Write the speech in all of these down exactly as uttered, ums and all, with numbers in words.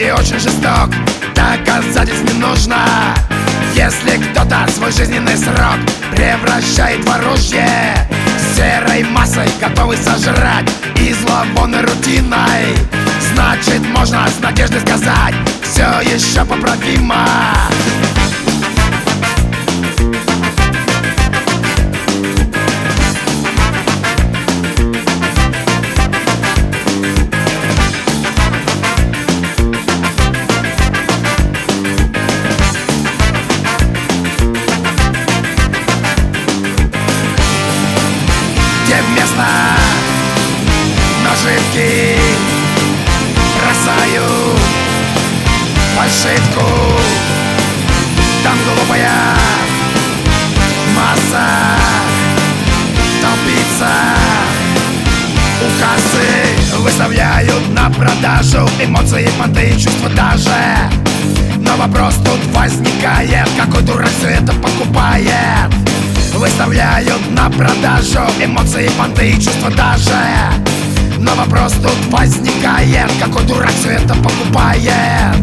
и очень жесток. Доказательств не нужно, если кто-то свой жизненный срок превращает в оружие, серой массой готовый сожрать и зловонной рутиной. Значит, можно с надеждой сказать: все еще поправимо. Где место наживки бросаю фальшивку, там глупая масса толпится. Указы выставляют на продажу эмоции, понты и чувства даже. Но вопрос тут возникает: какой дурак все это покупает? Выставляют на продажу эмоции, понты и чувства даже. Но вопрос тут возникает: какой дурак все это покупает?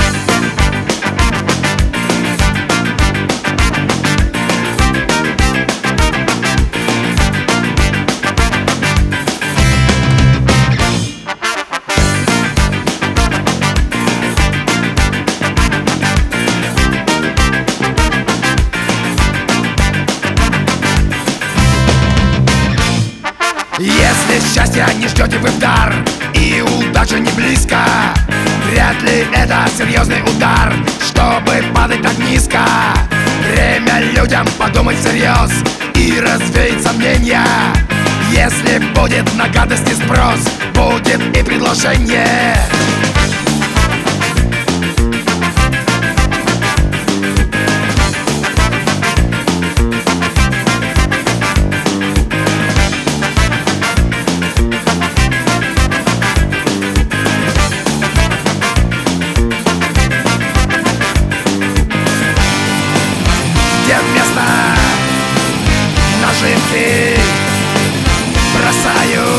Если счастья не ждете вы в дар и удача не близко, вряд ли это серьезный удар, чтобы падать так низко. Время людям подумать всерьез и развеять сомнения. Если будет на гадости спрос, будет и предложение. Вместо наживки бросаю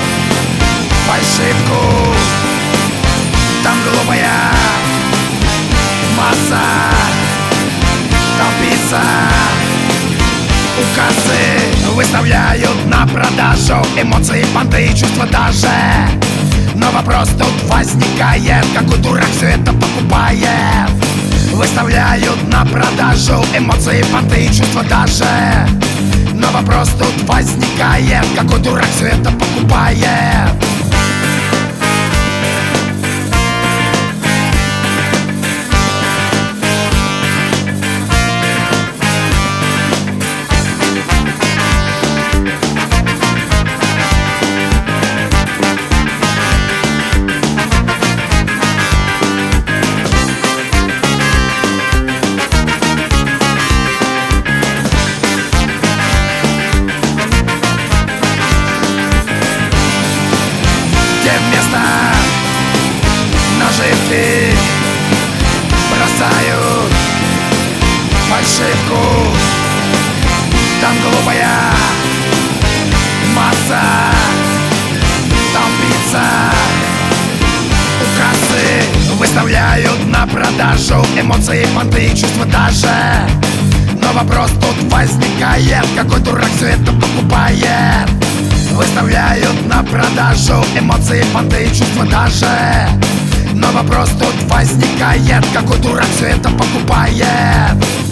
фальшивку, там глупая масса толпится. Указы выставляют на продажу эмоции, понты и чувства даже. Но вопрос тут возникает: какой дурак все это покупает? Выставляют на продажу эмоции, понты и чувства даже. Но вопрос тут возникает: какой дурак все это покупает? Вместо наживки бросаю фальшивку, там глупая масса толпится. Указы выставляют на продажу эмоции, понты и чувства даже. Но вопрос тут возникает: какой дурак все это покупает? Выставляют на продажу эмоции, понты и чувства даже. Но вопрос тут возникает: какой дурак все это покупает?